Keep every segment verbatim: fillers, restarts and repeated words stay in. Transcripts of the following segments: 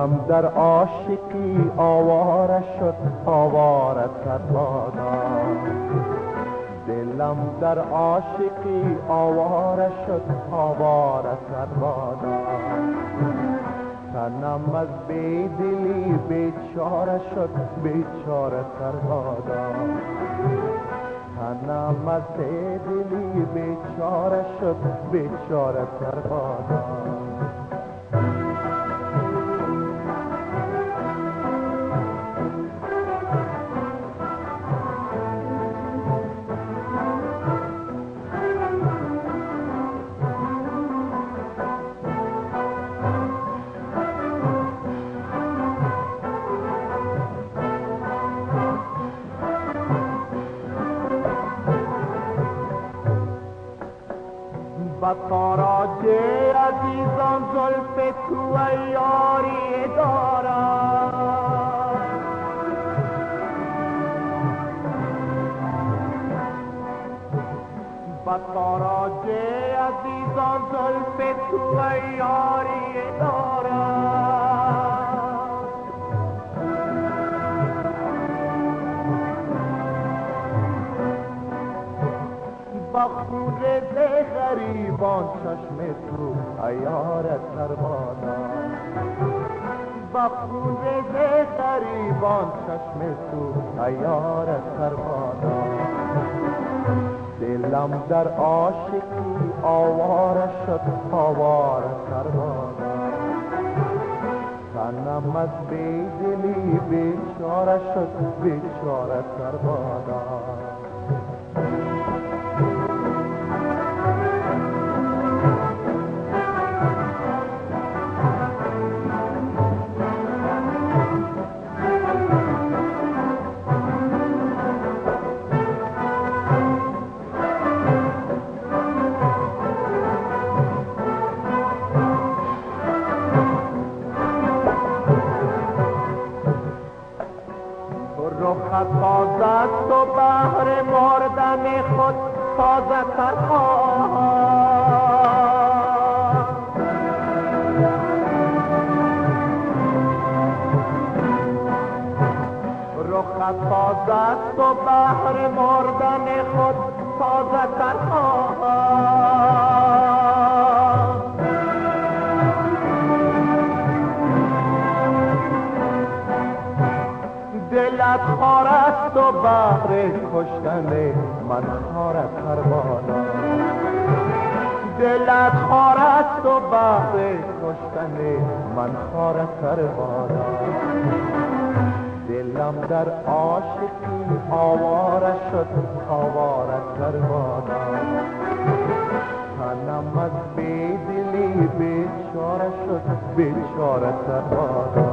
دلم در عاشقی آواره شد آواره تر بادا، دلم در عاشقی آواره شد آواره تر بادا، تنم از بیدلی بیچاره شد بیچاره تر بادا، تنم از بیدلی بیچاره شد بیچاره تر بادا. بطاراج عزیزان زلف تو یاری دارد، بطاراج عزیزان زلف تو یاری دارد، بخون رزه غریبان چشم تو عیارت تر بادا، بخون رزه غریبان چشم تو عیارت تر بادا، دلم در عاشقی آواره شد آواره تر بادا، تنم از بیدلی بیچاره شد بیچاره تر بادا. رخت تازه است و بهر مردن خود تازه تر خواهد، رخت تازه است و بهر مردن خود تازه تر خواهد، دلت خار است و بهر کشتن من خارت تر بادا، دلت خار است و بهر کشتن من خارت تر بادا، دلم در عاشقی آواره شد آواره تر بادا، تنم از بیدلی بیچاره شد بیچاره تر بادا.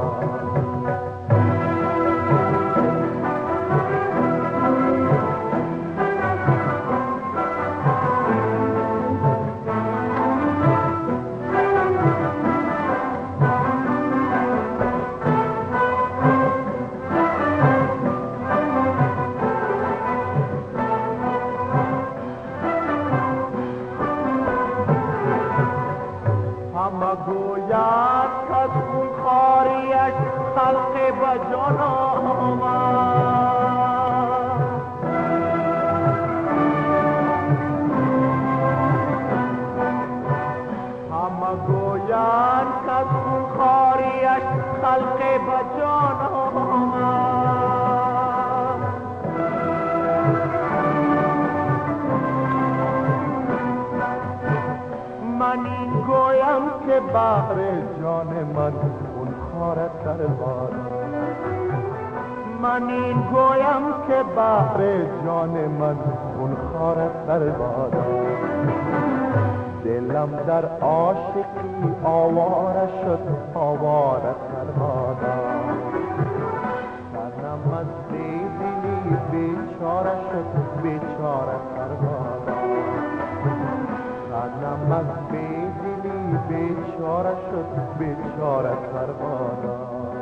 همه گوید کز خون خواریش خلق به جان آمد، همه گوید کز خون خواریش خلق به جان آمد، من این گویم که بهر جان من اون خارت تر بادا، من این گویم که بهر جان من اون خارت تر بادا، دلم در عاشقی آواره شد آواره تر بادا، تنم از بیدلی بیچاره شد بیچاره تر بادا، تنم از بیدلی بیچاره شد بیچاره تر بادا.